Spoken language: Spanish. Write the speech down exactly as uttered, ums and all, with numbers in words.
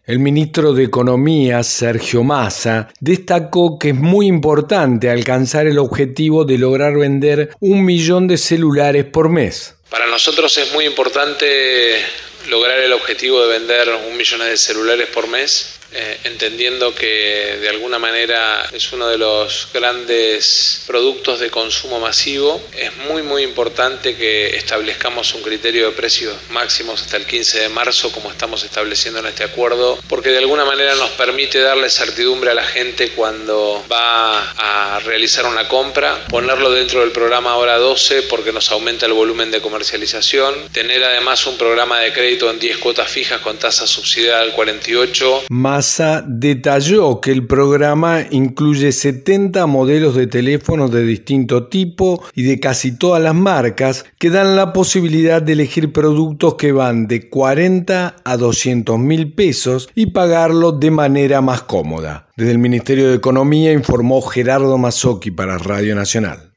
El ministro de Economía, Sergio Massa, destacó que es muy importante alcanzar el objetivo de lograr vender un millón de celulares por mes. Para nosotros es muy importante lograr el objetivo de vender un millón de celulares por mes, eh, entendiendo que de alguna manera es uno de los grandes productos de consumo masivo. Es muy muy importante que establezcamos un criterio de precios máximos hasta el quince de marzo, como estamos estableciendo en este acuerdo, porque de alguna manera nos permite darle certidumbre a la gente cuando va a realizar una compra, ponerlo dentro del programa Hora doce porque nos aumenta el volumen de comercialización, tener además un programa de crédito en diez cuotas fijas con tasa subsidiada al cuarenta y ocho. Massa detalló que el programa incluye setenta modelos de teléfonos de distinto tipo y de casi todas las marcas que dan la posibilidad de elegir productos que van de cuarenta a doscientos mil pesos y pagarlo de manera más cómoda. Desde el Ministerio de Economía informó Gerardo Mazzocchi para Radio Nacional.